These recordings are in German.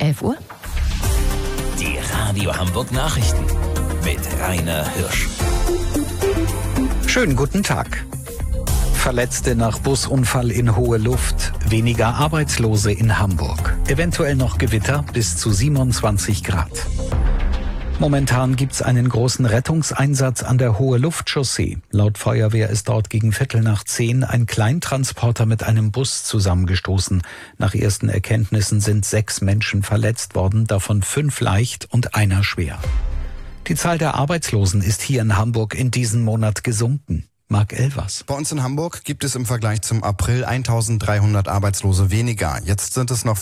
11 Uhr. Die Radio Hamburg Nachrichten mit Rainer Hirsch. Schönen guten Tag. Verletzte nach Busunfall in hohe Luft, weniger Arbeitslose in Hamburg. Eventuell noch Gewitter bis zu 27 Grad. Momentan gibt's einen großen Rettungseinsatz an der Hohe-Luft-Chaussee. Laut Feuerwehr ist dort gegen 9:15 ein Kleintransporter mit einem Bus zusammengestoßen. Nach ersten Erkenntnissen sind 6 Menschen verletzt worden, davon 5 leicht und einer schwer. Die Zahl der Arbeitslosen ist hier in Hamburg in diesem Monat gesunken. Marc Elvers. Bei uns in Hamburg gibt es im Vergleich zum April 1.300 Arbeitslose weniger. Jetzt sind es noch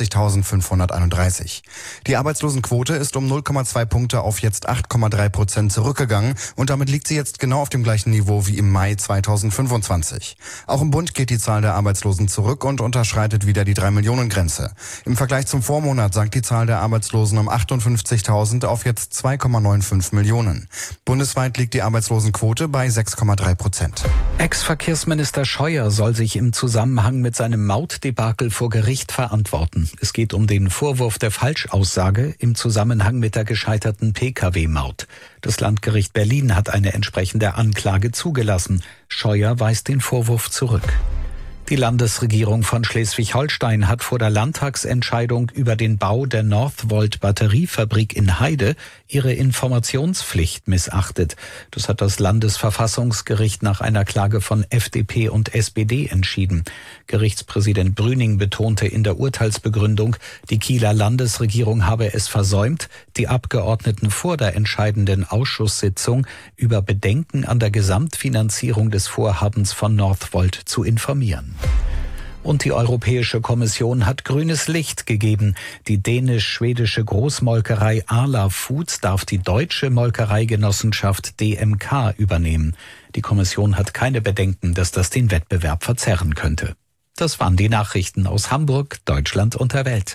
94.531. Die Arbeitslosenquote ist um 0,2 Punkte auf jetzt 8,3% zurückgegangen und damit liegt sie jetzt genau auf dem gleichen Niveau wie im Mai 2025. Auch im Bund geht die Zahl der Arbeitslosen zurück und unterschreitet wieder die 3-Millionen-Grenze. Im Vergleich zum Vormonat sank die Zahl der Arbeitslosen um 58.000 auf jetzt 2,95 Millionen. Bundesweit liegt die Arbeitslosenquote bei 6,3%. Ex-Verkehrsminister Scheuer soll sich im Zusammenhang mit seinem Mautdebakel vor Gericht verantworten. Es geht um den Vorwurf der Falschaussage im Zusammenhang mit der gescheiterten Pkw-Maut. Das Landgericht Berlin hat eine entsprechende Anklage zugelassen. Scheuer weist den Vorwurf zurück. Die Landesregierung von Schleswig-Holstein hat vor der Landtagsentscheidung über den Bau der Northvolt-Batteriefabrik in Heide ihre Informationspflicht missachtet. Das hat das Landesverfassungsgericht nach einer Klage von FDP und SPD entschieden. Gerichtspräsident Brüning betonte in der Urteilsbegründung, die Kieler Landesregierung habe es versäumt, die Abgeordneten vor der entscheidenden Ausschusssitzung über Bedenken an der Gesamtfinanzierung des Vorhabens von Northvolt zu informieren. Und die Europäische Kommission hat grünes Licht gegeben. Die dänisch-schwedische Großmolkerei Arla Foods darf die deutsche Molkereigenossenschaft DMK übernehmen. Die Kommission hat keine Bedenken, dass das den Wettbewerb verzerren könnte. Das waren die Nachrichten aus Hamburg, Deutschland und der Welt.